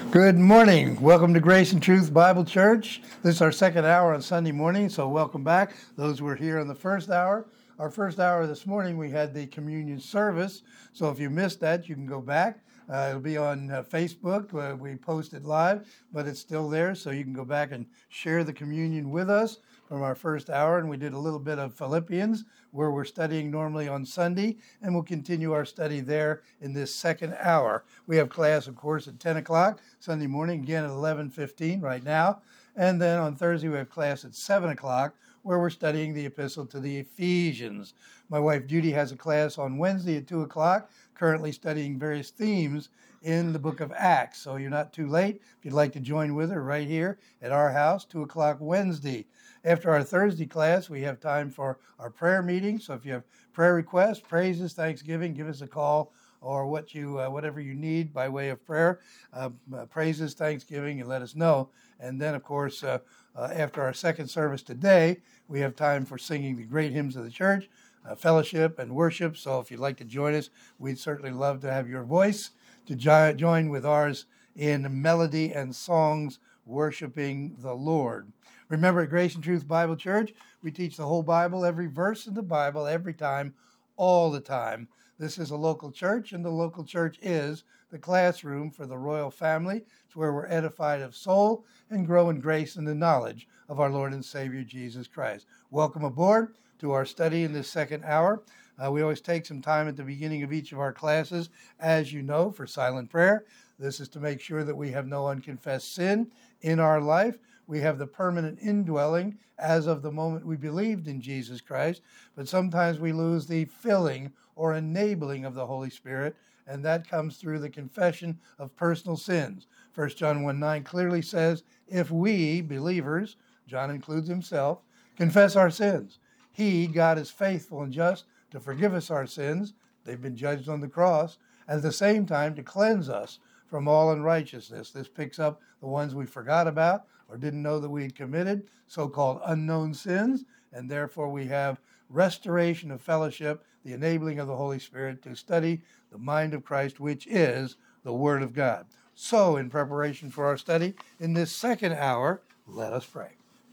Good morning. Welcome to Grace and Truth Bible Church. This is our second hour on Sunday morning, so welcome back. Those who were here on the first hour. Our first hour this morning, we had the communion service. So if you missed that, you can go back. It'll be on Facebook. We post it live, but it's still there, so you can go back and share the communion with us from our first hour. And we did a little bit of Philippians, where we're studying normally on Sunday, and we'll continue our study there in this second hour. We have class, of course, at 10 o'clock Sunday morning, again at 11:15 right now. And then on Thursday, we have class at 7 o'clock, where we're studying the epistle to the Ephesians. My wife Judy has a class on Wednesday at 2 o'clock, currently studying various themes in the book of Acts. So you're not too late if you'd like to join with her right here at our house, 2 o'clock Wednesday. After our Thursday class, we have time for our prayer meeting. So if you have prayer requests, praises, thanksgiving, give us a call, or whatever you need by way of prayer, praises, thanksgiving, and let us know. And then, of course, after our second service today, we have time for singing the great hymns of the church, fellowship and worship. So if you'd like to join us, we'd certainly love to have your voice to join with ours in melody and songs worshiping the Lord. Remember, at Grace and Truth Bible Church, we teach the whole Bible, every verse in the Bible, every time, all the time. This is a local church, and the local church is the classroom for the royal family. It's where we're edified of soul and grow in grace and the knowledge of our Lord and Savior, Jesus Christ. Welcome aboard to our study in this second hour. We always take some time at the beginning of each of our classes, as you know, for silent prayer. This is to make sure that we have no unconfessed sin in our life. We have the permanent indwelling as of the moment we believed in Jesus Christ, but sometimes we lose the filling or enabling of the Holy Spirit, and that comes through the confession of personal sins. 1 John 1:9 clearly says, if we, believers, John includes himself, confess our sins, he, God, is faithful and just to forgive us our sins, they've been judged on the cross, and at the same time to cleanse us from all unrighteousness. This picks up the ones we forgot about or didn't know that we had committed, so-called unknown sins, and therefore we have restoration of fellowship, the enabling of the Holy Spirit to study the mind of Christ, which is the Word of God. So, in preparation for our study in this second hour, let us pray.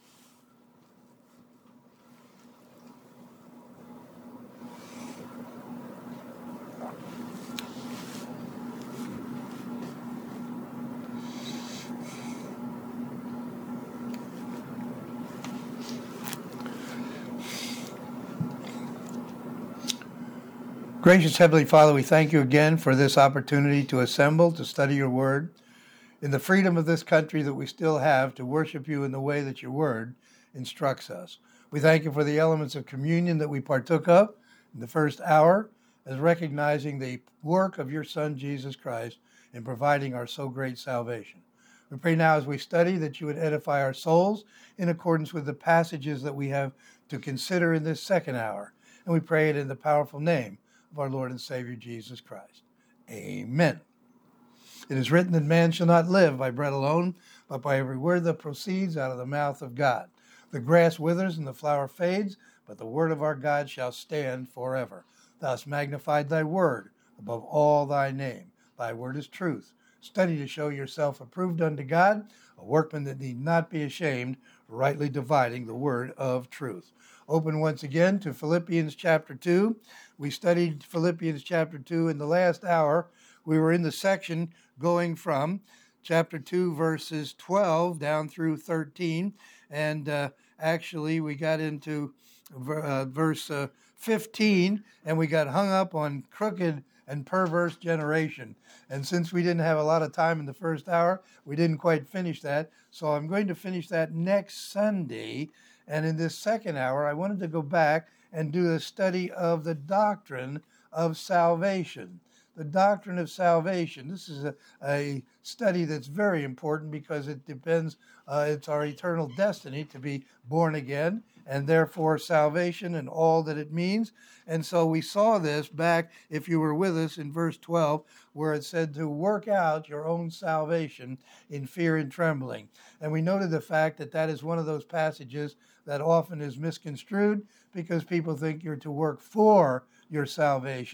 Gracious Heavenly Father, we thank you again for this opportunity to assemble, to study your word, in the freedom of this country that we still have to worship you in the way that your word instructs us. We thank you for the elements of communion that we partook of in the first hour, as recognizing the work of your Son, Jesus Christ, in providing our so great salvation. We pray now as we study that you would edify our souls in accordance with the passages that we have to consider in this second hour. And we pray it in the powerful name of our Lord and Savior, Jesus Christ. Amen. It is written that man shall not live by bread alone, but by every word that proceeds out of the mouth of God. The grass withers and the flower fades, but the word of our God shall stand forever. Thou hast magnified thy word above all thy name. Thy word is truth. Study to show yourself approved unto God, a workman that need not be ashamed, rightly dividing the word of truth. Open once again to Philippians chapter 2. We studied Philippians chapter 2 in the last hour. We were in the section going from chapter 2, verses 12 down through 13. And actually, we got into verse 15, and we got hung up on crooked and perverse generation. And since we didn't have a lot of time in the first hour, we didn't quite finish that. So I'm going to finish that next Sunday. And in this second hour, I wanted to go back and do a study of the doctrine of salvation. The doctrine of salvation. This is a study that's very important because it depends, it's our eternal destiny to be born again, and therefore salvation and all that it means. And so we saw this back, if you were with us, in verse 12, where it said to work out your own salvation in fear and trembling. And we noted the fact that that is one of those passages that often is misconstrued because people think you're to work for your salvation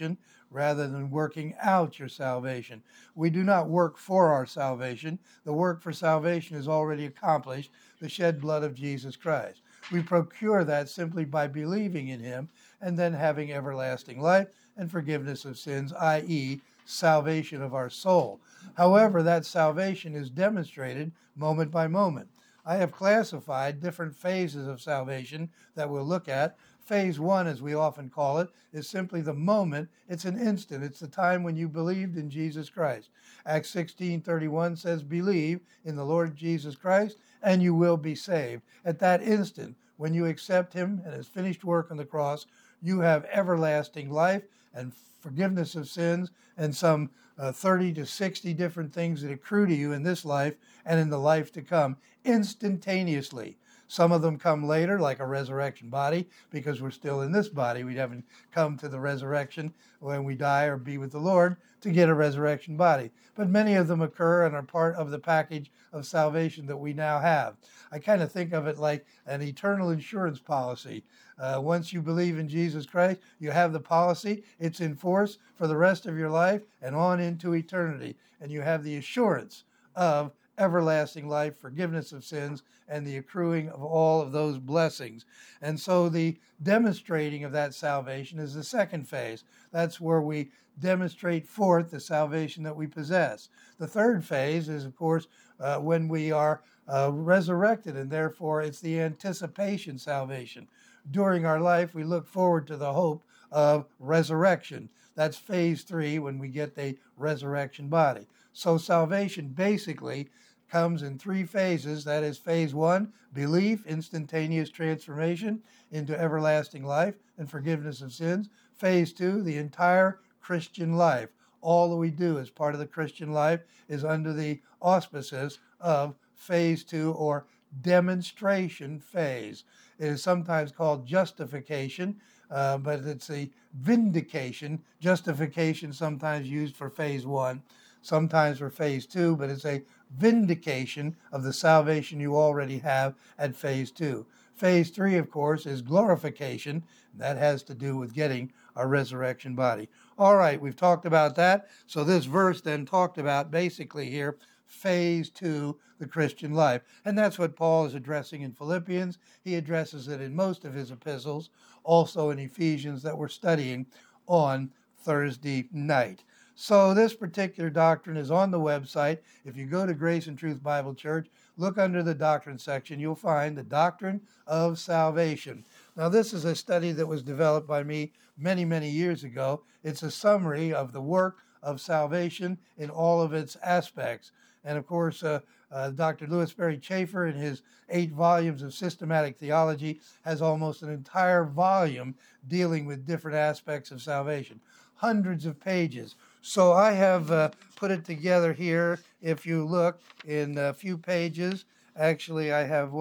rather than working out your salvation. We do not work for our salvation. The work for salvation is already accomplished, the shed blood of Jesus Christ. We procure that simply by believing in him and then having everlasting life and forgiveness of sins, i.e., salvation of our soul. However, that salvation is demonstrated moment by moment. I have classified different phases of salvation that we'll look at. Phase 1, as we often call it, is simply the moment. It's an instant. It's the time when you believed in Jesus Christ. Acts 16:31 says, "Believe in the Lord Jesus Christ, and you will be saved." At that instant, when you accept him and his finished work on the cross, you have everlasting life and forgiveness of sins and some 30 to 60 different things that accrue to you in this life and in the life to come instantaneously. Some of them come later, like a resurrection body, because we're still in this body. We haven't come to the resurrection when we die or be with the Lord to get a resurrection body. But many of them occur and are part of the package of salvation that we now have. I kind of think of it like an eternal insurance policy. Once you believe in Jesus Christ, you have the policy. It's in force for the rest of your life and on into eternity. And you have the assurance of everlasting life, forgiveness of sins, and the accruing of all of those blessings. And so the demonstrating of that salvation is the second phase. That's where we demonstrate forth the salvation that we possess. The third phase is, of course, when we are resurrected, and therefore it's the anticipation salvation. During our life, we look forward to the hope of resurrection. That's phase 3, when we get the resurrection body. So salvation basically comes in 3 phases. That is phase 1, belief, instantaneous transformation into everlasting life and forgiveness of sins. Phase 2, the entire Christian life. All that we do as part of the Christian life is under the auspices of phase 2, or demonstration phase. It is sometimes called justification, but it's a vindication. Justification sometimes used for phase 1, sometimes for phase 2, but it's a vindication of the salvation you already have at phase 2. Phase 3, of course, is glorification. That has to do with getting our resurrection body. All right, we've talked about that. So this verse then talked about basically here phase 2, the Christian life. And that's what Paul is addressing in Philippians. He addresses it in most of his epistles, also in Ephesians that we're studying on Thursday night. So this particular doctrine is on the website. If you go to Grace and Truth Bible Church, look under the doctrine section, you'll find the doctrine of salvation. Now, this is a study that was developed by me many, many years ago. It's a summary of the work of salvation in all of its aspects. And of course, Dr. Louis Berry Chafer, in his 8 volumes of systematic theology, has almost an entire volume dealing with different aspects of salvation. Hundreds of pages. So I have put it together here. If you look in a few pages, actually I have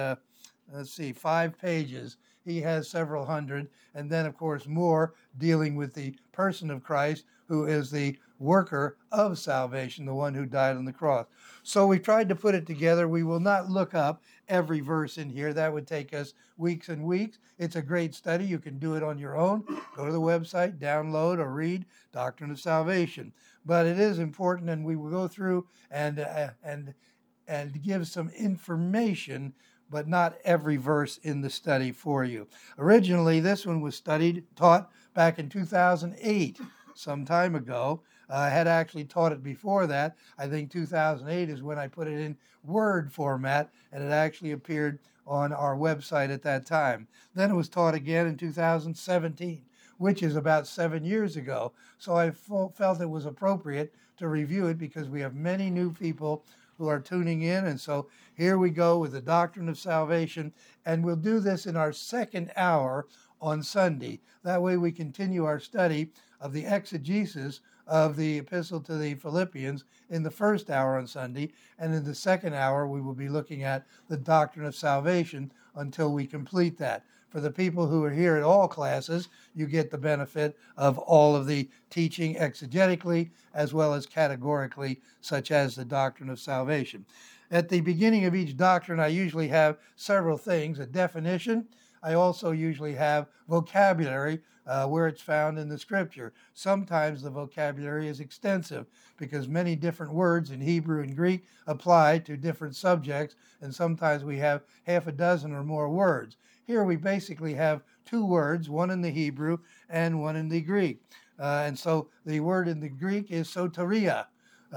5 pages. He has several hundred, and then of course more dealing with the person of Christ, who is the worker of salvation, the one who died on the cross. So we tried to put it together. We will not look up every verse in here. That would take us weeks and weeks. It's a great study. You can do it on your own. Go to the website, download or read Doctrine of Salvation. But it is important, and we will go through and give some information, but not every verse in the study for you. Originally, this one was taught back in 2008, some time ago. I had actually taught it before that. I think 2008 is when I put it in Word format, and it actually appeared on our website at that time. Then it was taught again in 2017, which is about 7 years ago. So I felt it was appropriate to review it because we have many new people who are tuning in. And so here we go with the doctrine of salvation. And we'll do this in our second hour on Sunday. That way we continue our study of the exegesis of the epistle to the Philippians in the first hour on Sunday. And in the second hour, we will be looking at the doctrine of salvation until we complete that. For the people who are here at all classes, you get the benefit of all of the teaching exegetically as well as categorically, such as the doctrine of salvation. At the beginning of each doctrine, I usually have several things: a definition. I also usually have vocabulary where it's found in the scripture. Sometimes the vocabulary is extensive because many different words in Hebrew and Greek apply to different subjects, and sometimes we have half a dozen or more words. Here we basically have two words, one in the Hebrew and one in the Greek. And so the word in the Greek is soteria,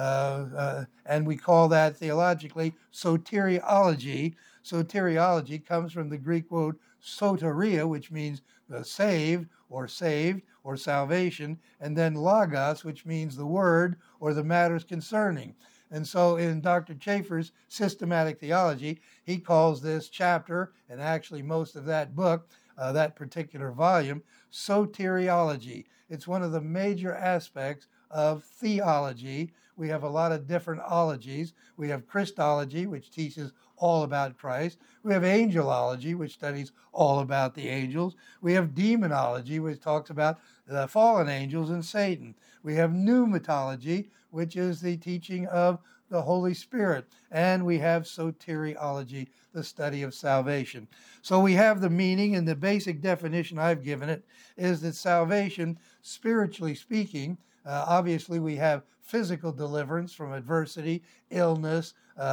and we call that theologically soteriology. Soteriology comes from the Greek word soteria, which means saved or salvation, and then logos, which means the word or the matters concerning. And so in Dr. Chafer's systematic theology, he calls this chapter, and actually most of that book, that particular volume, soteriology. It's one of the major aspects of theology. We have a lot of different ologies. We have Christology, which teaches all about Christ. We have angelology, which studies all about the angels. We have demonology, which talks about the fallen angels and Satan. We have pneumatology, which is the teaching of the Holy Spirit. And we have soteriology, the study of salvation. So we have the meaning, and the basic definition I've given it is that salvation, spiritually speaking, obviously we have physical deliverance from adversity, illness,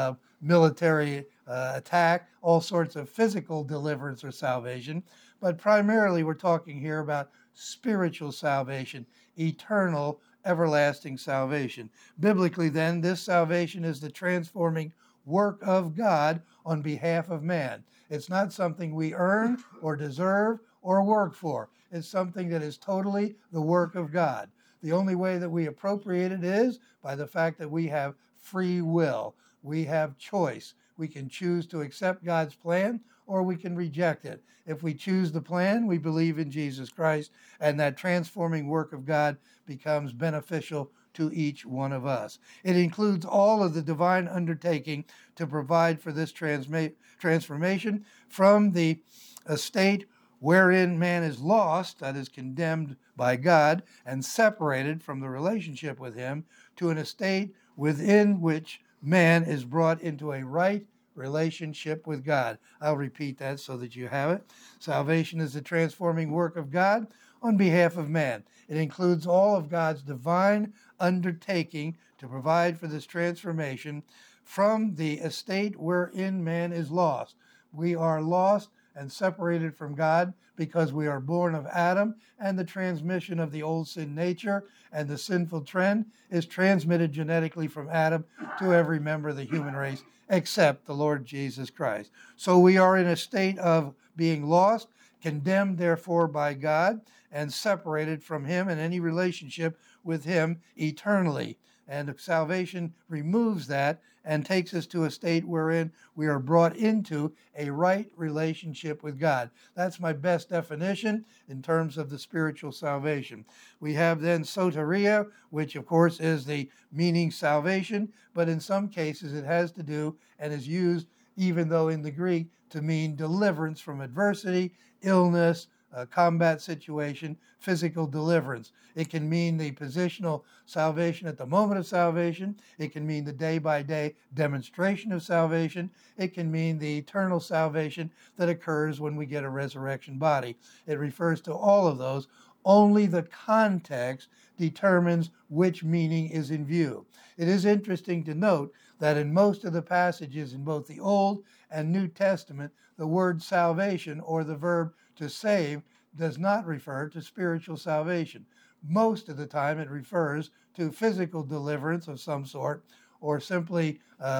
military attack, all sorts of physical deliverance or salvation. But primarily we're talking here about spiritual salvation, eternal, everlasting salvation. Biblically then, this salvation is the transforming work of God on behalf of man. It's not something we earn or deserve or work for. It's something that is totally the work of God. The only way that we appropriate it is by the fact that we have free will. We have choice. We can choose to accept God's plan or we can reject it. If we choose the plan, we believe in Jesus Christ, and that transforming work of God becomes beneficial to each one of us. It includes all of the divine undertaking to provide for this transformation from the estate wherein man is lost, that is condemned by God, and separated from the relationship with him, to an estate within which man is brought into a right relationship with God. I'll repeat that so that you have it. Salvation is the transforming work of God on behalf of man. It includes all of God's divine undertaking to provide for this transformation from the estate wherein man is lost. We are lost and separated from God because we are born of Adam, and the transmission of the old sin nature and the sinful trend is transmitted genetically from Adam to every member of the human race except the Lord Jesus Christ. So we are in a state of being lost, condemned therefore by God, and separated from him and any relationship with him eternally. And salvation removes that and takes us to a state wherein we are brought into a right relationship with God. That's my best definition in terms of the spiritual salvation. We have then soteria, which of course is the meaning salvation, but in some cases it has to do and is used, even though in the Greek, to mean deliverance from adversity, illness, combat situation, physical deliverance. It can mean the positional salvation at the moment of salvation. It can mean the day-by-day demonstration of salvation. It can mean the eternal salvation that occurs when we get a resurrection body. It refers to all of those. Only the context determines which meaning is in view. It is interesting to note that in most of the passages in both the Old and New Testament, the word salvation, or the verb to save, does not refer to spiritual salvation. Most of the time it refers to physical deliverance of some sort, or simply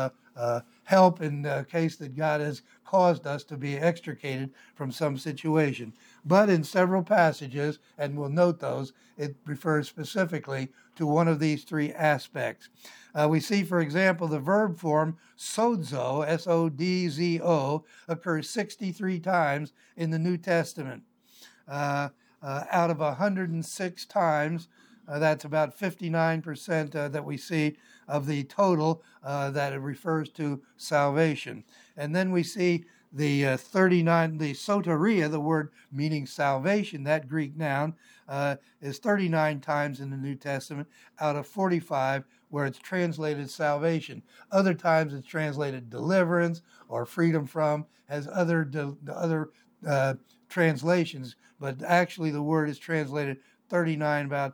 help in the case that God has caused us to be extricated from some situation. But in several passages, and we'll note those, it refers specifically to one of these three aspects. We see, for example, the verb form sodzo, S-O-D-Z-O, occurs 63 times in the New Testament. Out of 106 times, that's about 59% that we see of the total that it refers to salvation. And then we see the 39, the soteria, the word meaning salvation, that Greek noun, is 39 times in the New Testament out of 45 where it's translated salvation. Other times it's translated deliverance or freedom from, has other translations, but actually the word is translated 39, about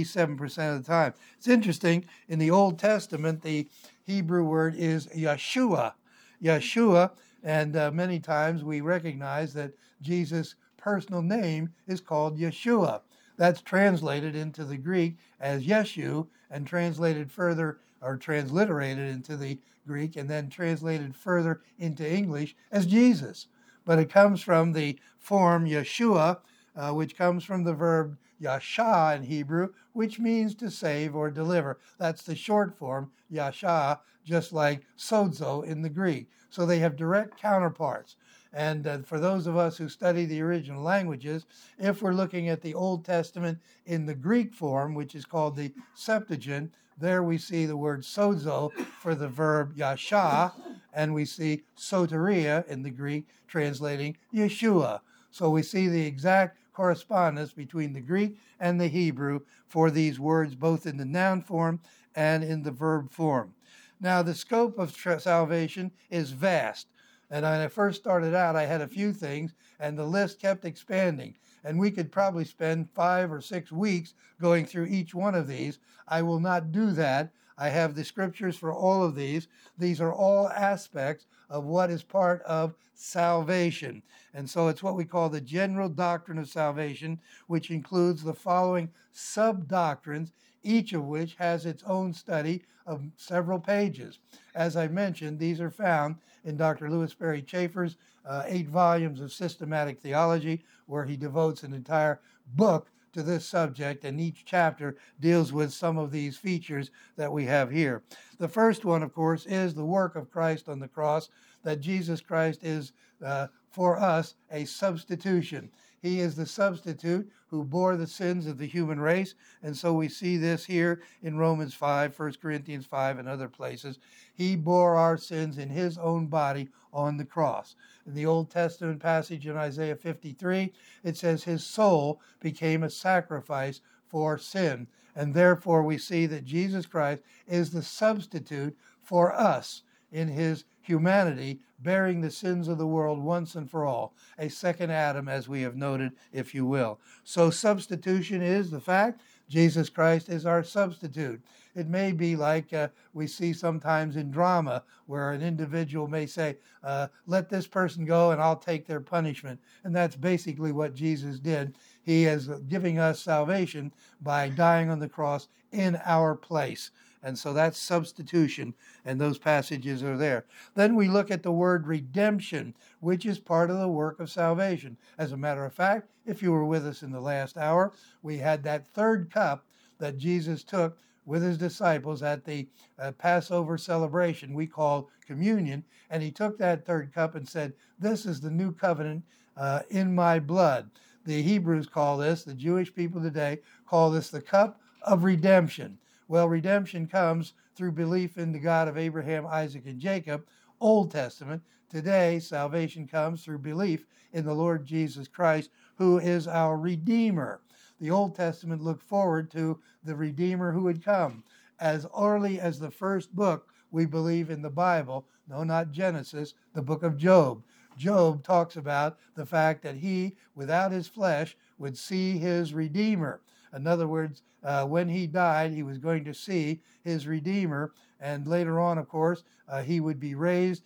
87% of the time. It's interesting, in the Old Testament, the Hebrew word is Yeshua. Yeshua, and many times we recognize that Jesus' personal name is called Yeshua. That's translated into the Greek as Yeshu, and translated further, or transliterated into the Greek, and then translated further into English as Jesus. But it comes from the form Yeshua, which comes from the verb yasha in Hebrew, which means to save or deliver. That's the short form, yasha, just like sozo in the Greek. So they have direct counterparts. And for those of us who study the original languages, if we're looking at the Old Testament in the Greek form, which is called the Septuagint, there we see the word sozo for the verb yasha, and we see soteria in the Greek translating Yeshua. So we see the exact correspondence between the Greek and the Hebrew for these words, both in the noun form and in the verb form. Now, the scope of salvation is vast. And when I first started out, I had a few things, and the list kept expanding. And we could probably spend 5 or 6 weeks going through each one of these. I will not do that. I have the scriptures for all of these. These are all aspects of what is part of salvation. And so it's what we call the general doctrine of salvation, which includes the following sub-doctrines, each of which has its own study of several pages. As I mentioned, these are found in Dr. Louis Berry Chafer's 8 volumes of systematic theology, where he devotes an entire book to this subject, and each chapter deals with some of these features that we have here. The first one, of course, is the work of Christ on the cross, that Jesus Christ is for us a substitution. He is the substitute who bore the sins of the human race, and so we see this here in Romans 5, 1 Corinthians 5, and other places. He bore our sins in his own body on the cross. In the Old Testament passage in Isaiah 53, it says his soul became a sacrifice for sin, and therefore we see that Jesus Christ is the substitute for us in his humanity, bearing the sins of the world once and for all, a second Adam, as we have noted, if you will. So substitution is the fact. Jesus Christ is our substitute. It may be like we see sometimes in drama, where an individual may say, let this person go and I'll take their punishment. And that's basically what Jesus did. He is giving us salvation by dying on the cross in our place. And so that's substitution, and those passages are there. Then we look at the word redemption, which is part of the work of salvation. As a matter of fact, if you were with us in the last hour, we had that third cup that Jesus took with his disciples at the Passover celebration we call communion, and he took that third cup and said, this is the new covenant in my blood. The Hebrews call this, the Jewish people today call this the cup of redemption. Well, redemption comes through belief in the God of Abraham, Isaac, and Jacob, Old Testament. Today, salvation comes through belief in the Lord Jesus Christ, who is our Redeemer. The Old Testament looked forward to the Redeemer who would come. As early as the first book, we believe in the Bible, no, not Genesis, the book of Job. Job talks about the fact that he, without his flesh, would see his Redeemer. In other words, when he died, he was going to see his Redeemer. And later on, of course, he would be raised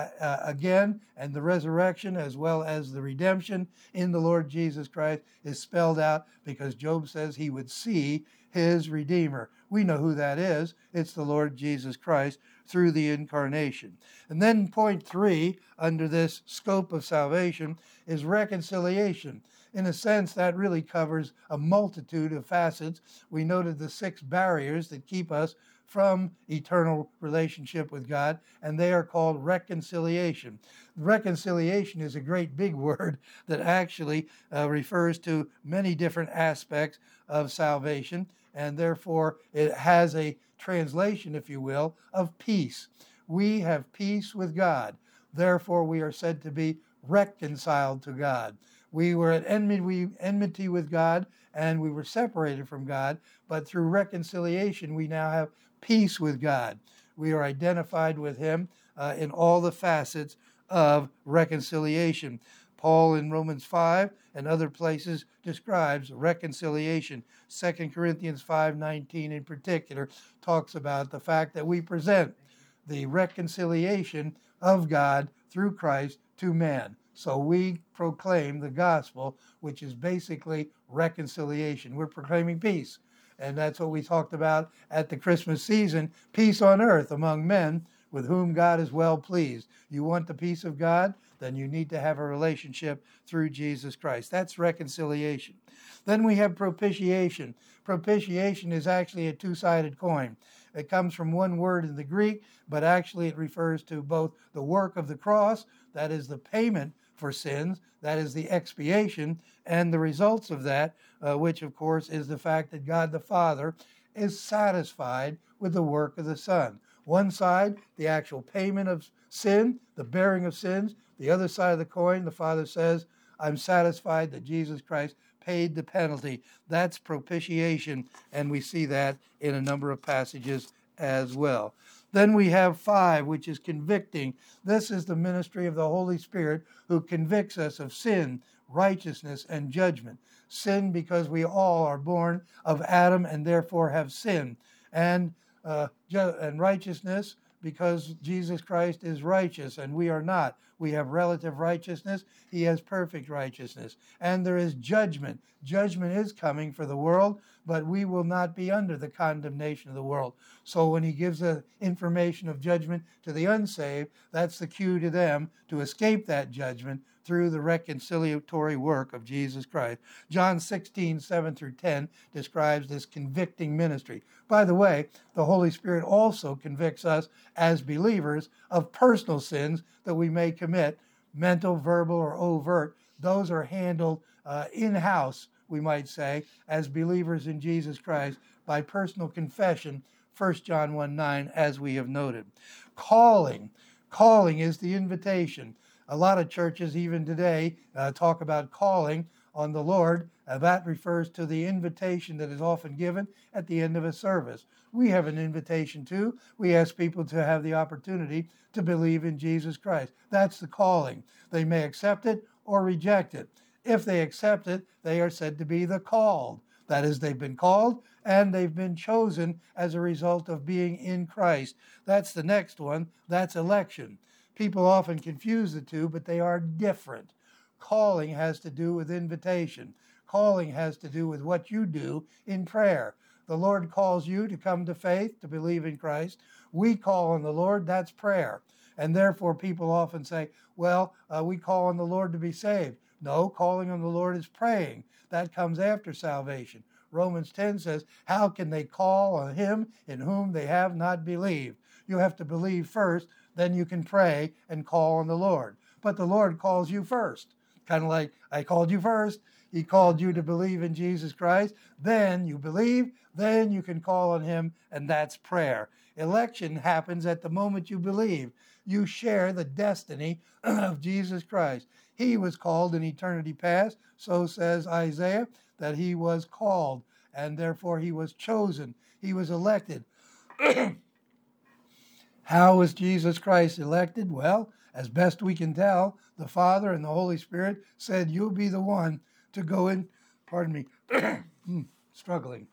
again. And the resurrection, as well as the redemption in the Lord Jesus Christ, is spelled out because Job says he would see his Redeemer. We know who that is. It's the Lord Jesus Christ through the incarnation. And then point 3, under this scope of salvation, is reconciliation. In a sense, that really covers a multitude of facets. We noted the 6 barriers that keep us from eternal relationship with God, and they are called reconciliation. Reconciliation is a great big word that actually refers to many different aspects of salvation, and therefore it has a translation, if you will, of peace. We have peace with God. Therefore, we are said to be reconciled to God. We were at enmity with God, and we were separated from God, but through reconciliation, we now have peace with God. We are identified with him in all the facets of reconciliation. Paul in Romans 5 and other places describes reconciliation. 2 Corinthians 5:19 in particular talks about the fact that we present the reconciliation of God through Christ to man. So we proclaim the gospel, which is basically reconciliation. We're proclaiming peace. And that's what we talked about at the Christmas season, peace on earth among men with whom God is well pleased. You want the peace of God? Then you need to have a relationship through Jesus Christ. That's reconciliation. Then we have propitiation. Propitiation is actually a two-sided coin. It comes from one word in the Greek, but actually it refers to both the work of the cross, that is the payment for sins, that is the expiation, and the results of that, which of course is the fact that God the Father is satisfied with the work of the Son. One side, the actual payment of sin, the bearing of sins. The other side of the coin, the Father says, I'm satisfied that Jesus Christ paid the penalty. That's propitiation, and we see that in a number of passages as well. Then we have 5, which is convicting. This is the ministry of the Holy Spirit who convicts us of sin, righteousness, and judgment. Sin because we all are born of Adam and therefore have sin. And righteousness because Jesus Christ is righteous and we are not. We have relative righteousness. He has perfect righteousness. And there is judgment. Judgment is coming for the world, but we will not be under the condemnation of the world. So when he gives the information of judgment to the unsaved, that's the cue to them to escape that judgment through the reconciliatory work of Jesus Christ. John 16:7-10 describes this convicting ministry. By the way, the Holy Spirit also convicts us as believers of personal sins that we may commit, mental, verbal, or overt. Those are handled in-house, we might say, as believers in Jesus Christ by personal confession, 1 John 1:9, as we have noted. Calling is the invitation. A lot of churches, even today, talk about calling on the Lord. That refers to the invitation that is often given at the end of a service. We have an invitation too. We ask people to have the opportunity to believe in Jesus Christ. That's the calling. They may accept it or reject it. If they accept it, they are said to be the called. That is, they've been called and they've been chosen as a result of being in Christ. That's the next one. That's election. People often confuse the two, but they are different. Calling has to do with invitation. Calling has to do with what you do in prayer. The Lord calls you to come to faith, to believe in Christ. We call on the Lord, that's prayer. And therefore people often say, well, we call on the Lord to be saved. No, calling on the Lord is praying. That comes after salvation. Romans 10 says, how can they call on him in whom they have not believed? You have to believe first, then you can pray and call on the Lord. But the Lord calls you first. Kind of like, I called you first. He called you to believe in Jesus Christ. Then you believe, then you can call on him, and that's prayer. Election happens at the moment you believe. You share the destiny of Jesus Christ. He was called in eternity past, so says Isaiah, that he was called, and therefore he was chosen. He was elected. How was Jesus Christ elected? Well, as best we can tell, the Father and the Holy Spirit said, you'll be the one to go in, struggling.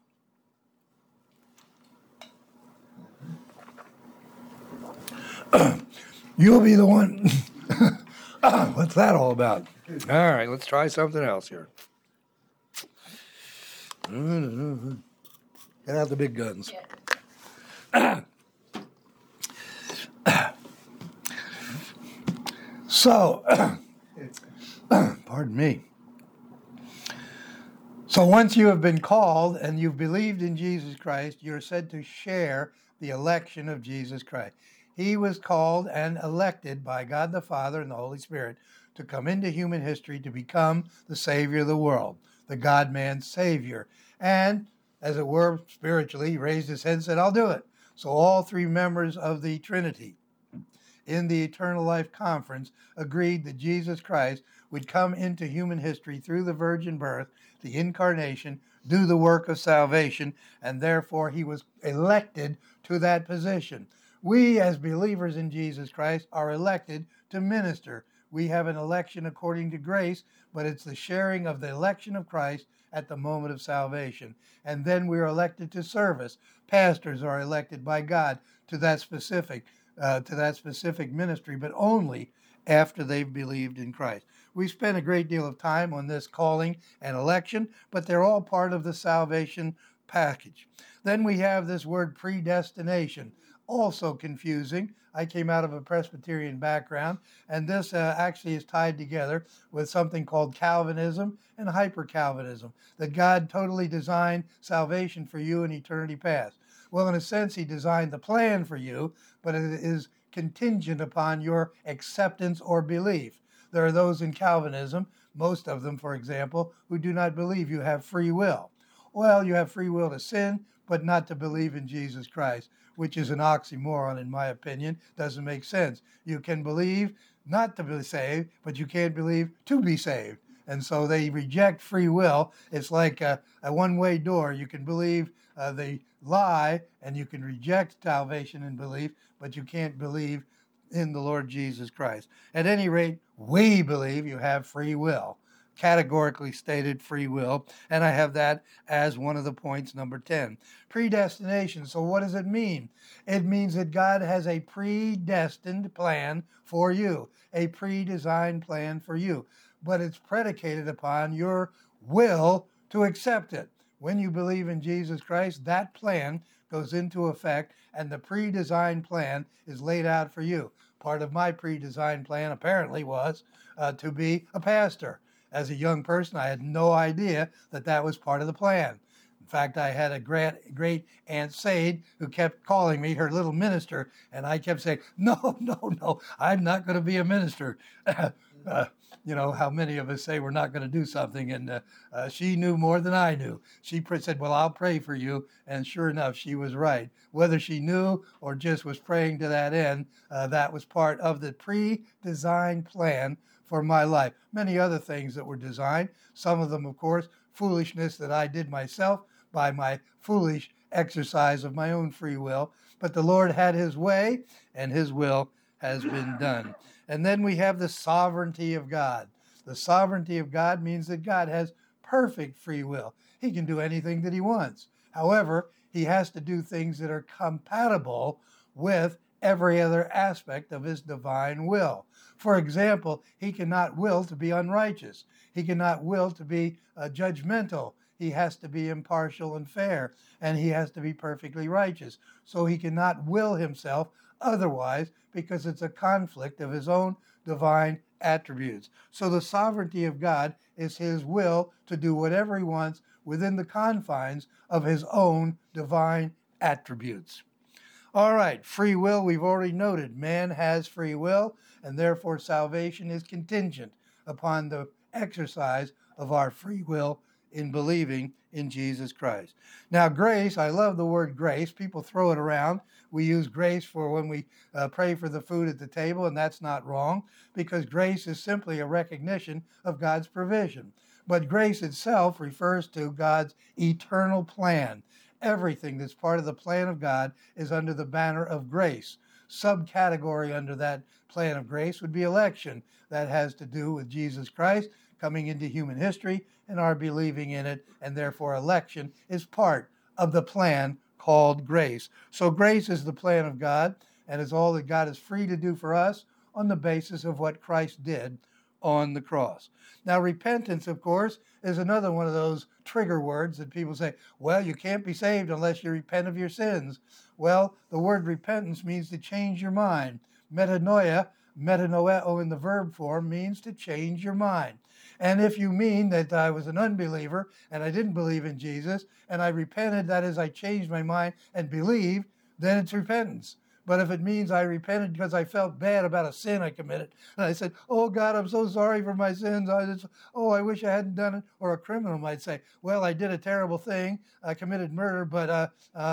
You'll be the one. What's that all about? All right, let's try something else here. Get out the big guns. So, pardon me. So once you have been called and you've believed in Jesus Christ, you're said to share the election of Jesus Christ. He was called and elected by God the Father and the Holy Spirit to come into human history to become the Savior of the world, the God-man Savior. And, as it were, spiritually, he raised his head and said, I'll do it. So all three members of the Trinity in the Eternal Life Conference agreed that Jesus Christ would come into human history through the virgin birth, the incarnation, do the work of salvation, and therefore he was elected to that position. We, as believers in Jesus Christ, are elected to minister. we have an election according to grace, but it's the sharing of the election of Christ at the moment of salvation. And then we are elected to service. Pastors are elected by God to that specific ministry, but only after they've believed in Christ. We spent a great deal of time on this calling and election, but they're all part of the salvation package. Then we have this word predestination, also confusing. I came out of a Presbyterian background, and this actually is tied together with something called Calvinism and hyper-Calvinism, that God totally designed salvation for you in eternity past. Well, in a sense, he designed the plan for you, but it is contingent upon your acceptance or belief. There are those in Calvinism, most of them, for example, who do not believe you have free will. Well, you have free will to sin, but not to believe in Jesus Christ, which is an oxymoron, in my opinion. Doesn't make sense. You can believe not to be saved, but you can't believe to be saved. And so they reject free will. It's like a one-way door. You can believe the lie, and you can reject salvation and belief, but you can't believe in the Lord Jesus Christ. At any rate, we believe you have free will, categorically stated free will, and I have that as one of the points, number 10. Predestination. So what does it mean? It means that God has a predestined plan for you, a pre-designed plan for you, but it's predicated upon your will to accept it. When you believe in Jesus Christ, that plan goes into effect, and the pre-designed plan is laid out for you. Part of my pre-designed plan apparently was to be a pastor. As a young person, I had no idea that that was part of the plan. In fact, I had a great Aunt Sade who kept calling me her little minister, and I kept saying, no, I'm not going to be a minister. You know how many of us say we're not going to do something, and she knew more than I knew. She said, well, I'll pray for you, and sure enough, she was right. Whether she knew or just was praying to that end, that was part of the pre-designed plan for my life. Many other things that were designed, some of them, of course, foolishness that I did myself by my foolish exercise of my own free will, but the Lord had his way, and his will has been done. And then we have the sovereignty of God. The sovereignty of God means that God has perfect free will. He can do anything that he wants. However, he has to do things that are compatible with every other aspect of his divine will. For example, he cannot will to be unrighteous. He cannot will to be judgmental. He has to be impartial and fair, and he has to be perfectly righteous. So he cannot will himself otherwise, because it's a conflict of his own divine attributes. So the sovereignty of God is his will to do whatever he wants within the confines of his own divine attributes. All right, free will, we've already noted. Man has free will, and therefore salvation is contingent upon the exercise of our free will in believing in Jesus Christ. Now, grace, I love the word grace. People throw it around. We use grace for when we pray for the food at the table, and that's not wrong, because grace is simply a recognition of God's provision. But grace itself refers to God's eternal plan. Everything that's part of the plan of God is under the banner of grace. Subcategory under that plan of grace would be election. That has to do with Jesus Christ coming into human history and our believing in it, and therefore election is part of the plan called grace. So grace is the plan of God, and is all that God is free to do for us on the basis of what Christ did on the cross. Now, repentance, of course, is another one of those trigger words that people say, well, you can't be saved unless you repent of your sins. Well, the word repentance means to change your mind. Metanoia, metanoeo in the verb form, means to change your mind. And if you mean that I was an unbeliever and I didn't believe in Jesus and I repented, that is, I changed my mind and believed, then it's repentance. But if it means I repented because I felt bad about a sin I committed, and I said, oh God, I'm so sorry for my sins, I wish I hadn't done it. Or a criminal might say, well, I did a terrible thing, I committed murder, but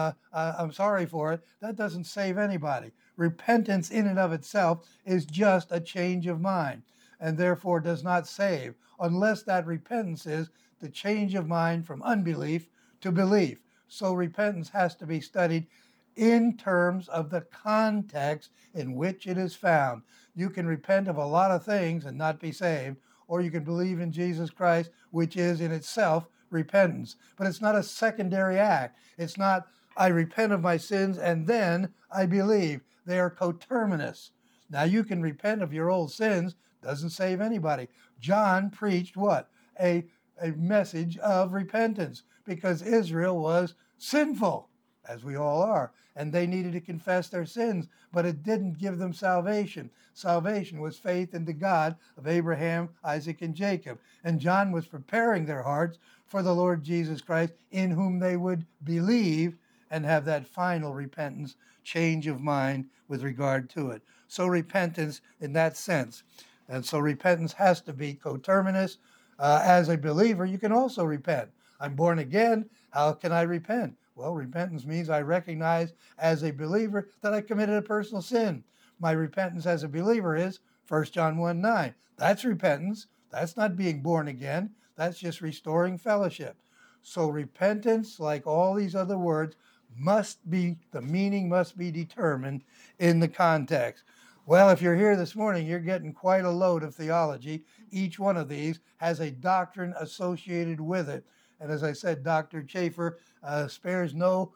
I'm sorry for it. That doesn't save anybody. Repentance in and of itself is just a change of mind, and therefore does not save, unless that repentance is the change of mind from unbelief to belief. So repentance has to be studied in terms of the context in which it is found. You can repent of a lot of things and not be saved, or you can believe in Jesus Christ, which is in itself repentance. But it's not a secondary act. It's not, I repent of my sins and then I believe. They are coterminous. Now you can repent of your old sins, doesn't save anybody. John preached what? A message of repentance, because Israel was sinful, as we all are, and they needed to confess their sins, but it didn't give them salvation. Salvation was faith in the God of Abraham, Isaac, and Jacob. And John was preparing their hearts for the Lord Jesus Christ, in whom they would believe and have that final repentance, change of mind with regard to it. So repentance in that sense. And so repentance has to be coterminous. As a believer, you can also repent. I'm born again. How can I repent? Well, repentance means I recognize as a believer that I committed a personal sin. My repentance as a believer is 1 John 1:9. That's repentance. That's not being born again. That's just restoring fellowship. So repentance, like all these other words, the meaning must be determined in the context. Well, if you're here this morning, you're getting quite a load of theology. Each one of these has a doctrine associated with it. And as I said, Dr. Chafer spares no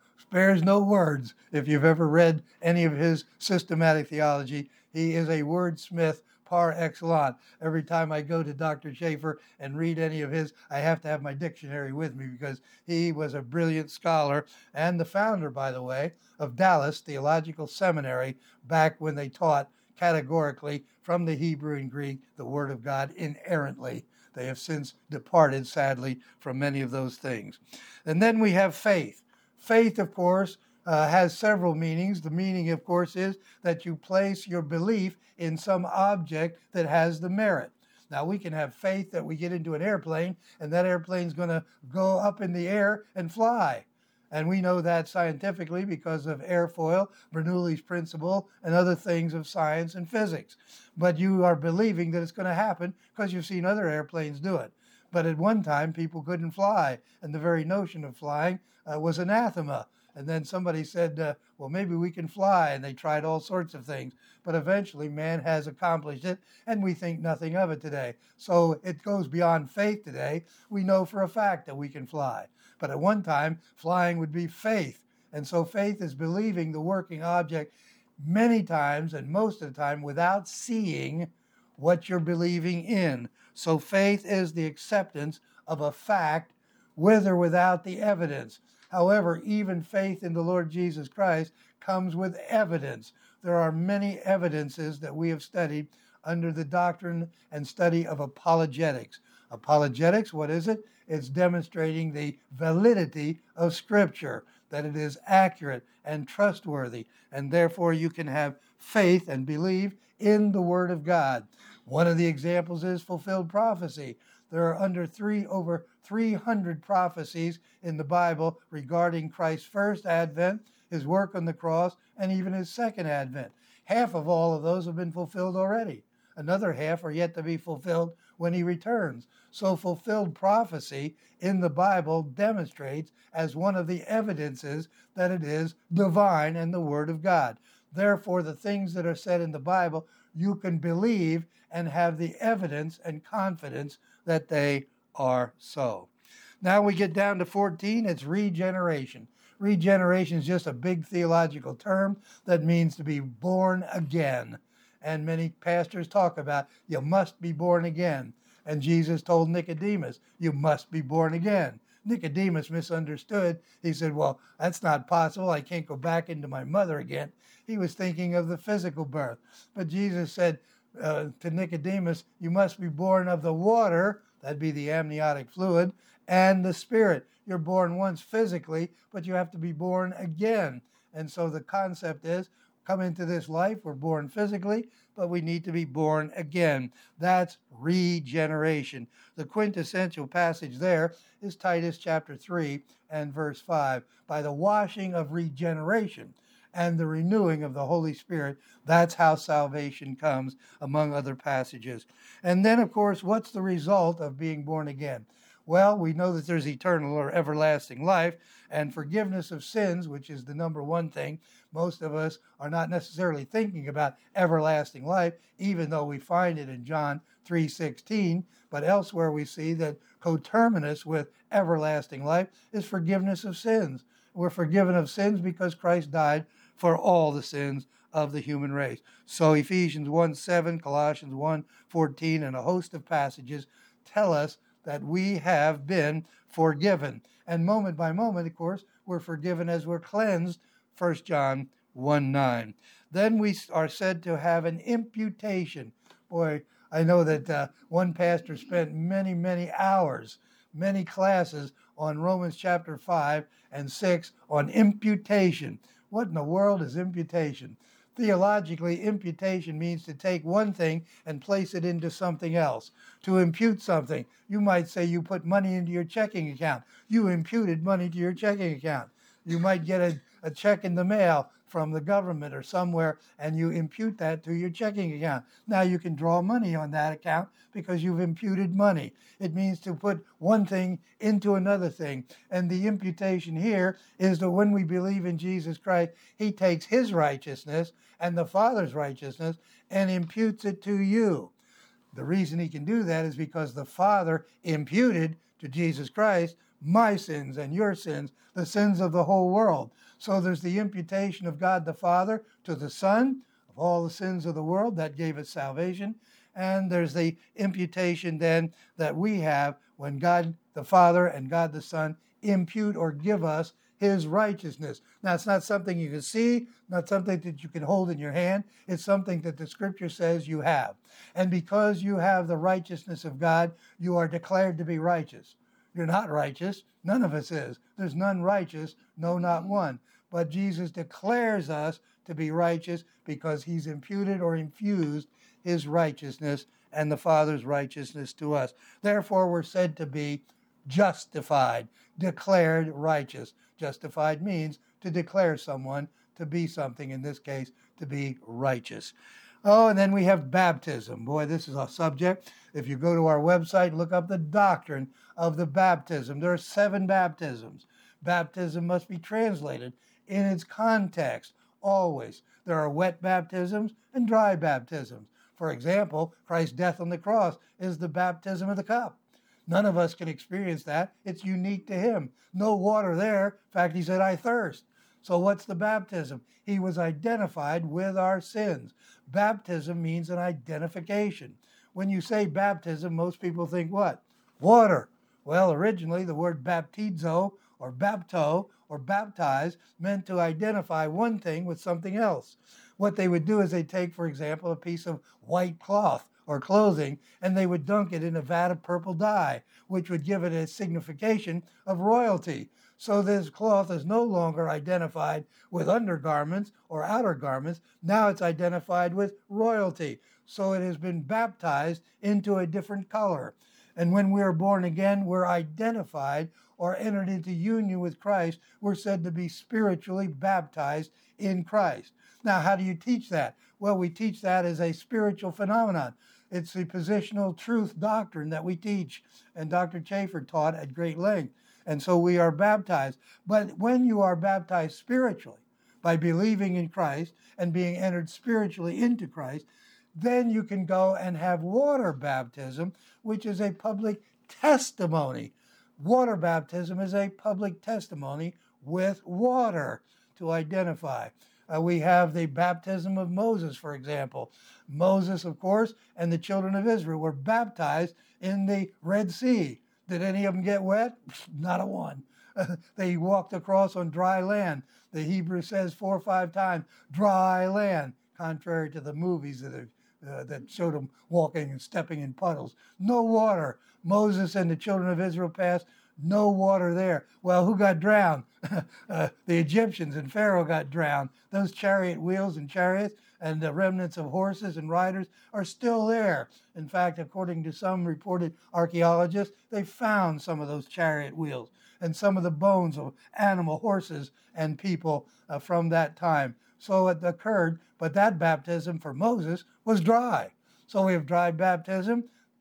words. If you've ever read any of his systematic theology, he is a wordsmith par excellence. Every time I go to Dr. Chafer and read any of his, I have to have my dictionary with me, because he was a brilliant scholar and the founder, by the way, of Dallas Theological Seminary, back when they taught categorically from the Hebrew and Greek the Word of God inerrantly. They have since departed, sadly, from many of those things. And then we have faith. Faith, of course, has several meanings. The meaning, of course, is that you place your belief in some object that has the merit. Now, we can have faith that we get into an airplane and that airplane's going to go up in the air and fly. And we know that scientifically because of airfoil, Bernoulli's principle, and other things of science and physics. But you are believing that it's going to happen because you've seen other airplanes do it. But at one time, people couldn't fly, and the very notion of flying was anathema. And then somebody said, well, maybe we can fly, and they tried all sorts of things. But eventually, man has accomplished it, and we think nothing of it today. So it goes beyond faith today. We know for a fact that we can fly. But at one time, flying would be faith. And so faith is believing the working object many times, and most of the time, without seeing what you're believing in. So faith is the acceptance of a fact with or without the evidence. However, even faith in the Lord Jesus Christ comes with evidence. There are many evidences that we have studied under the doctrine and study of apologetics. Apologetics, what is it? It's demonstrating the validity of Scripture, that it is accurate and trustworthy, and therefore you can have faith and believe in the Word of God. One of the examples is fulfilled prophecy. There are over 300 prophecies in the Bible regarding Christ's first advent, his work on the cross, and even his second advent. Half of all of those have been fulfilled already. Another half are yet to be fulfilled when he returns. So fulfilled prophecy in the Bible demonstrates as one of the evidences that it is divine and the Word of God. Therefore, the things that are said in the Bible, you can believe and have the evidence and confidence that they are so. Now we get down to 14, it's regeneration. Regeneration is just a big theological term that means to be born again. And many pastors talk about, you must be born again. And Jesus told Nicodemus, you must be born again. Nicodemus misunderstood. He said, well, that's not possible. I can't go back into my mother again. He was thinking of the physical birth. But Jesus said to Nicodemus, you must be born of the water, that'd be the amniotic fluid, and the Spirit. You're born once physically, but you have to be born again. And so the concept is, come into this life, we're born physically, but we need to be born again. That's regeneration. The quintessential passage there is Titus chapter 3 and verse 5. By the washing of regeneration and the renewing of the Holy Spirit, that's how salvation comes, among other passages. And then, of course, what's the result of being born again? Well, we know that there's eternal or everlasting life and forgiveness of sins, which is the number one thing. Most of us are not necessarily thinking about everlasting life, even though we find it in John 3:16. But elsewhere we see that coterminous with everlasting life is forgiveness of sins. We're forgiven of sins because Christ died for all the sins of the human race. So Ephesians 1:7, Colossians 1:14, and a host of passages tell us that we have been forgiven. And moment by moment, of course, we're forgiven as we're cleansed, 1 John 1:9. Then we are said to have an imputation. Boy, I know that one pastor spent many hours, many classes on Romans chapter 5 and 6 on imputation. What in the world is imputation? Theologically, imputation means to take one thing and place it into something else. To impute something, you might say you put money into your checking account. You imputed money to your checking account. You might get a check in the mail from the government or somewhere, and you impute that to your checking account. Now you can draw money on that account because you've imputed money. It means to put one thing into another thing. And the imputation here is that when we believe in Jesus Christ, he takes his righteousness and the Father's righteousness and imputes it to you. The reason he can do that is because the Father imputed to Jesus Christ my sins and your sins, the sins of the whole world. So there's the imputation of God the Father to the Son of all the sins of the world. That gave us salvation. And there's the imputation then that we have when God the Father and God the Son impute or give us his righteousness. Now, it's not something you can see, not something that you can hold in your hand. It's something that the Scripture says you have. And because you have the righteousness of God, you are declared to be righteous. You're not righteous. None of us is. There's none righteous, no, not one. But Jesus declares us to be righteous because he's imputed or infused his righteousness and the Father's righteousness to us. Therefore, we're said to be justified, declared righteous. Justified means to declare someone to be something, in this case, to be righteous. Oh, and then we have baptism. Boy, this is a subject. If you go to our website, look up the doctrine of the baptism. There are 7 baptisms. Baptism must be translated in its context, always. There are wet baptisms and dry baptisms. For example, Christ's death on the cross is the baptism of the cup. None of us can experience that. It's unique to him. No water there. In fact, he said, I thirst. So what's the baptism? He was identified with our sins. Baptism means an identification. When you say baptism, most people think what? Water. Well, originally the word baptizo or bapto or baptize meant to identify one thing with something else. What they would do is they'd take, for example, a piece of white cloth or clothing, and they would dunk it in a vat of purple dye, which would give it a signification of royalty. So this cloth is no longer identified with undergarments or outer garments. Now it's identified with royalty. So it has been baptized into a different color. And when we are born again, we're identified or entered into union with Christ. We're said to be spiritually baptized in Christ. Now, how do you teach that? Well, we teach that as a spiritual phenomenon. It's the positional truth doctrine that we teach, and Dr. Chafer taught at great length. And so we are baptized. But when you are baptized spiritually, by believing in Christ and being entered spiritually into Christ, then you can go and have water baptism, which is a public testimony. Water baptism is a public testimony with water to identify. We have the baptism of Moses, for example. Moses, of course, and the children of Israel were baptized in the Red Sea. Did any of them get wet? Not a one. They walked across on dry land. The Hebrew says 4 or 5 times, dry land, contrary to the movies that showed them walking and stepping in puddles. No water. Moses and the children of Israel passed. No water there. Well, who got drowned? The Egyptians, and Pharaoh got drowned. Those chariot wheels and chariots and the remnants of horses and riders are still there. In fact, according to some reported archaeologists, they found some of those chariot wheels and some of the bones of animal, horses, and people from that time. So it occurred, but that baptism for Moses was dry. So we have dry baptism,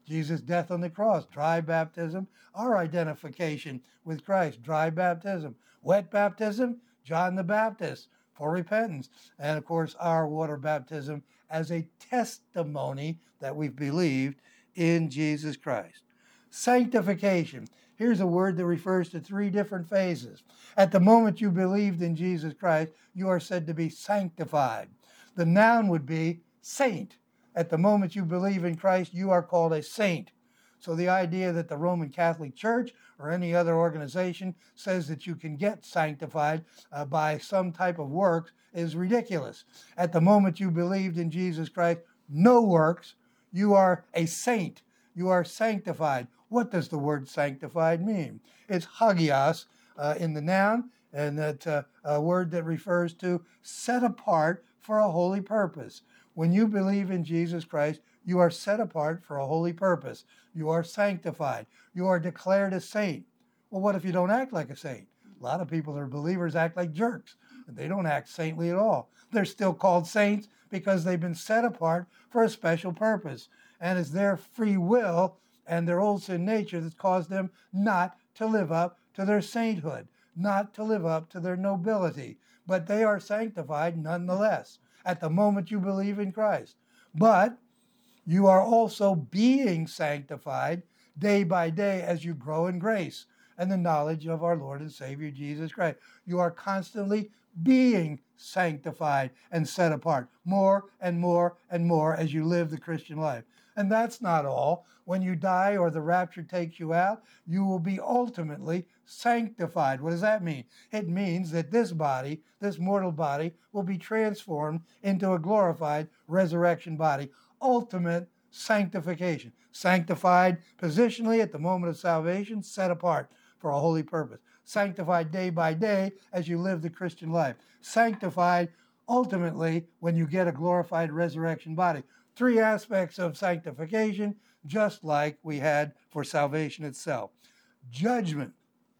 Jesus' death on the cross, dry baptism. Our identification with Christ, dry baptism. Wet baptism, John the Baptist for repentance. And of course, our water baptism as a testimony that we've believed in Jesus Christ. Sanctification. Here's a word that refers to three different phases. At the moment you believed in Jesus Christ, you are said to be sanctified. The noun would be saint. At the moment you believe in Christ, you are called a saint. So the idea that the Roman Catholic Church or any other organization says that you can get sanctified by some type of works is ridiculous. At the moment you believed in Jesus Christ, no works, you are a saint. You are sanctified. What does the word sanctified mean? It's hagios in the noun, and that's a word that refers to set apart for a holy purpose. When you believe in Jesus Christ, you are set apart for a holy purpose. You are sanctified. You are declared a saint. Well, what if you don't act like a saint? A lot of people that are believers act like jerks. They don't act saintly at all. They're still called saints because they've been set apart for a special purpose. And it's their free will and their old sin nature that's caused them not to live up to their sainthood, not to live up to their nobility. But they are sanctified nonetheless at the moment you believe in Christ. But you are also being sanctified day by day as you grow in grace and the knowledge of our Lord and Savior Jesus Christ. You are constantly being sanctified and set apart more and more and more as you live the Christian life. And that's not all. When you die or the rapture takes you out, you will be ultimately sanctified. What does that mean? It means that this body, this mortal body, will be transformed into a glorified resurrection body. Ultimate sanctification. Sanctified positionally at the moment of salvation, set apart for a holy purpose. Sanctified day by day as you live the Christian life. Sanctified ultimately when you get a glorified resurrection body. Three aspects of sanctification, just like we had for salvation itself. Judgment.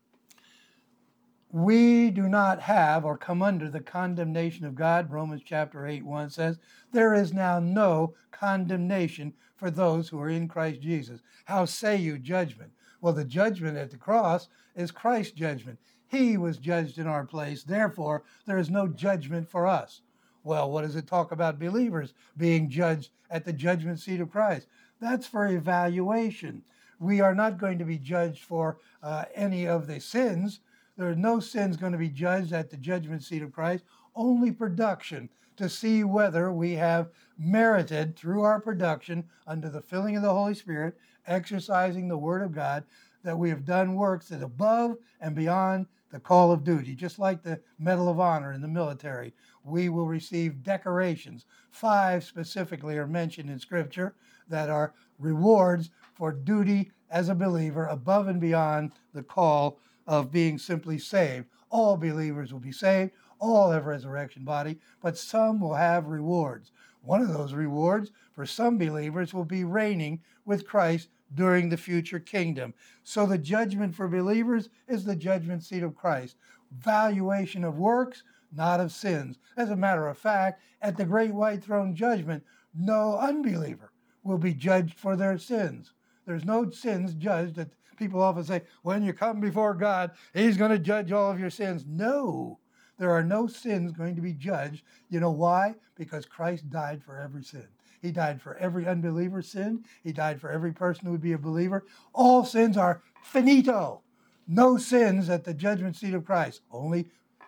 We do not have or come under the condemnation of God. Romans chapter 8:1 says, there is now no condemnation for those who are in Christ Jesus. How say you judgment? Well, the judgment at the cross is Christ's judgment. He was judged in our place. Therefore, there is no judgment for us. Well, what does it talk about believers being judged at the judgment seat of Christ? That's for evaluation. We are not going to be judged for any of the sins. There are no sins going to be judged at the judgment seat of Christ, only production, to see whether we have merited through our production under the filling of the Holy Spirit, exercising the Word of God, that we have done works that above and beyond the call of duty. Just like the Medal of Honor in the military, we will receive decorations. 5 specifically are mentioned in Scripture that are rewards for duty as a believer above and beyond the call of being simply saved. All believers will be saved. All have resurrection body, but some will have rewards. One of those rewards for some believers will be reigning with Christ during the future kingdom. So the judgment for believers is the judgment seat of Christ. Valuation of works, not of sins. As a matter of fact, at the great white throne judgment, no unbeliever will be judged for their sins. There's no sins judged. That people often say, when you come before God, He's going to judge all of your sins. No, there are no sins going to be judged. You know why? Because Christ died for every sin. He died for every unbeliever's sin. He died for every person who would be a believer. All sins are finito. No sins at the judgment seat of Christ. Only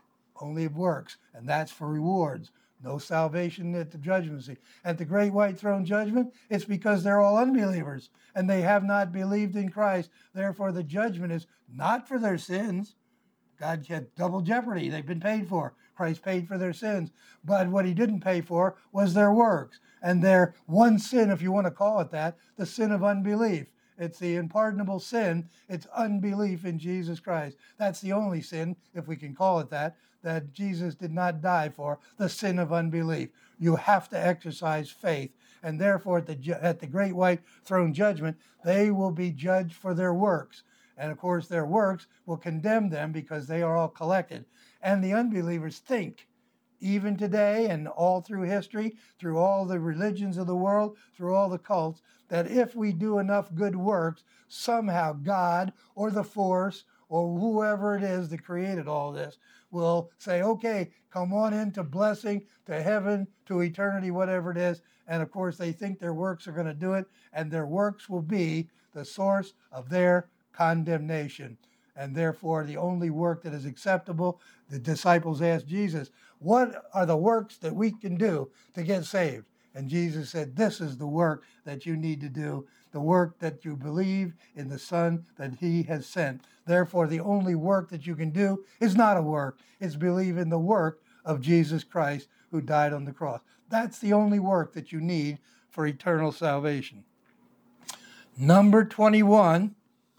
works, and that's for rewards. No salvation at the judgment seat. At the great white throne judgment, it's because they're all unbelievers, and they have not believed in Christ. Therefore, the judgment is not for their sins. God had double jeopardy. They've been paid for. Christ paid for their sins. But what He didn't pay for was their works. And their one sin, if you want to call it that, the sin of unbelief. It's the unpardonable sin. It's unbelief in Jesus Christ. That's the only sin, if we can call it that Jesus did not die for, the sin of unbelief. You have to exercise faith. And therefore, at the great white throne judgment, they will be judged for their works. And of course, their works will condemn them because they are all collected. And the unbelievers think even today and all through history, through all the religions of the world, through all the cults, that if we do enough good works, somehow God or the force or whoever it is that created all this will say, okay, come on into blessing, to heaven, to eternity, whatever it is. And of course, they think their works are going to do it, and their works will be the source of their condemnation. And therefore, the only work that is acceptable, the disciples asked Jesus, what are the works that we can do to get saved? And Jesus said, this is the work that you need to do, the work that you believe in the Son that he has sent. Therefore, the only work that you can do is not a work. It's believe in the work of Jesus Christ who died on the cross. That's the only work that you need for eternal salvation. Number 21,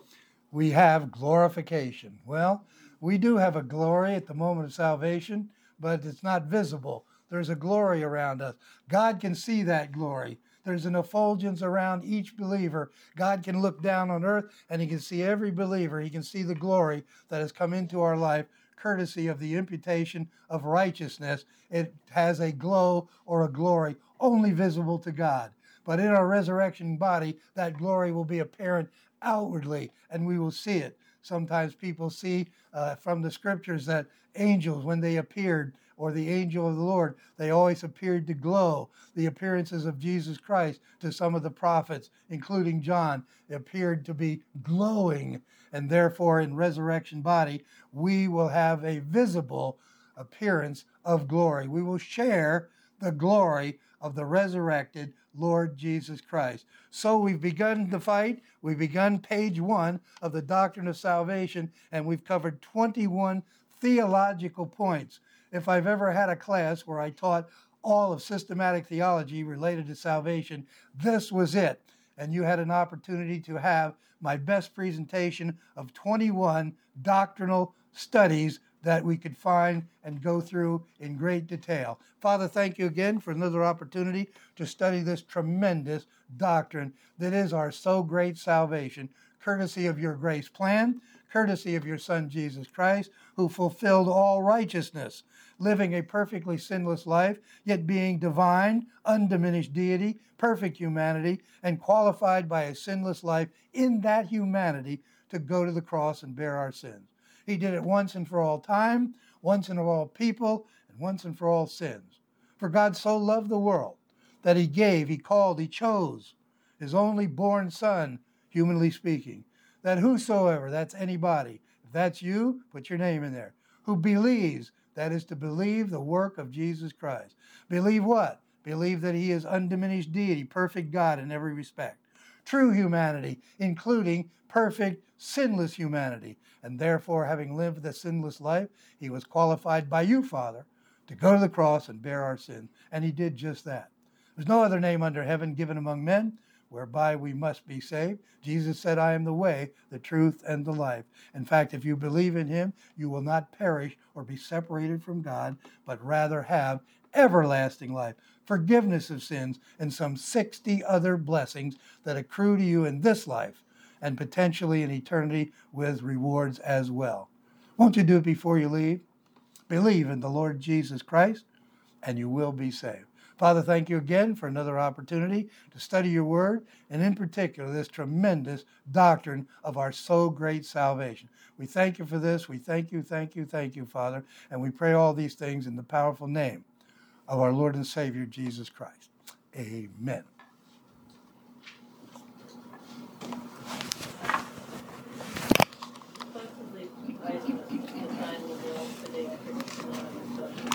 we have glorification. Well, we do have a glory at the moment of salvation, but it's not visible. There's a glory around us. God can see that glory. There's an effulgence around each believer. God can look down on earth and he can see every believer. He can see the glory that has come into our life, courtesy of the imputation of righteousness. It has a glow or a glory only visible to God. But in our resurrection body, that glory will be apparent outwardly, and we will see it. Sometimes people see from the scriptures that angels, when they appeared, or the angel of the Lord, they always appeared to glow. The appearances of Jesus Christ to some of the prophets, including John, appeared to be glowing. And therefore, in resurrection body, we will have a visible appearance of glory. We will share the glory of the resurrected Lord Jesus Christ. So we've begun the fight. We've begun page 1 of the doctrine of salvation, and we've covered 21 theological points. If I've ever had a class where I taught all of systematic theology related to salvation, this was it. And you had an opportunity to have my best presentation of 21 doctrinal studies that we could find and go through in great detail. Father, thank you again for another opportunity to study this tremendous doctrine that is our so great salvation, courtesy of your grace plan, courtesy of your Son, Jesus Christ, who fulfilled all righteousness, living a perfectly sinless life, yet being divine, undiminished deity, perfect humanity, and qualified by a sinless life in that humanity to go to the cross and bear our sins. He did it once and for all time, once and for all people, and once and for all sins. For God so loved the world that he gave, he called, he chose his only born Son, humanly speaking, that whosoever, that's anybody, if that's you, put your name in there, who believes, that is to believe the work of Jesus Christ. Believe what? Believe that he is undiminished deity, perfect God in every respect. True humanity, including perfect, sinless humanity. And therefore, having lived the sinless life, he was qualified by you, Father, to go to the cross and bear our sins. And he did just that. There's no other name under heaven given among men whereby we must be saved. Jesus said, I am the way, the truth, and the life. In fact, if you believe in him, you will not perish or be separated from God, but rather have everlasting life, forgiveness of sins, and some 60 other blessings that accrue to you in this life and potentially in eternity with rewards as well. Won't you do it before you leave? Believe in the Lord Jesus Christ, and you will be saved. Father, thank you again for another opportunity to study your word, and in particular, this tremendous doctrine of our so great salvation. We thank you for this. We thank you, Father, and we pray all these things in the powerful name of our Lord and Savior, Jesus Christ. Amen.